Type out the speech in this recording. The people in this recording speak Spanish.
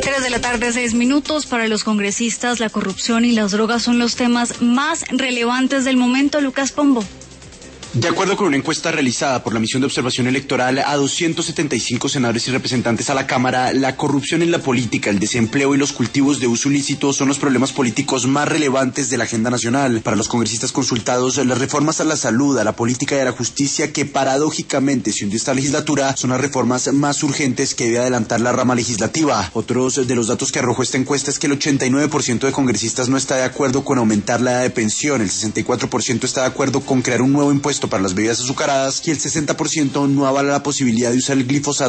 3 de la tarde, 6 minutos. Para los congresistas, la corrupción y las drogas son los temas más relevantes del momento. Lucas Pombo. De acuerdo con una encuesta realizada por la Misión de Observación Electoral a 275 senadores y representantes a la Cámara, la corrupción en la política, el desempleo y los cultivos de uso ilícito son los problemas políticos más relevantes de la agenda nacional. Para los congresistas consultados, las reformas a la salud, a la política y a la justicia, que paradójicamente se hundió esta legislatura, son las reformas más urgentes que debe adelantar la rama legislativa. Otros de los datos que arrojó esta encuesta es que el 89% de congresistas no está de acuerdo con aumentar la edad de pensión, el 64% está de acuerdo con crear un nuevo impuesto para las bebidas azucaradas y el 60% no avala la posibilidad de usar el glifosato